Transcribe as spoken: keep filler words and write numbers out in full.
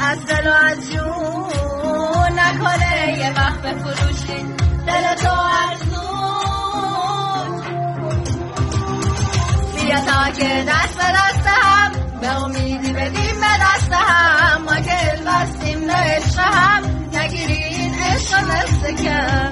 از دل و از جون نکنه یه وقت بفروشی دل تو ارزون. بیا تا که دست به دست هم به امیدی بدیم به دست هم، ما که البستیم به عشق هم نگیرین عشق مثل که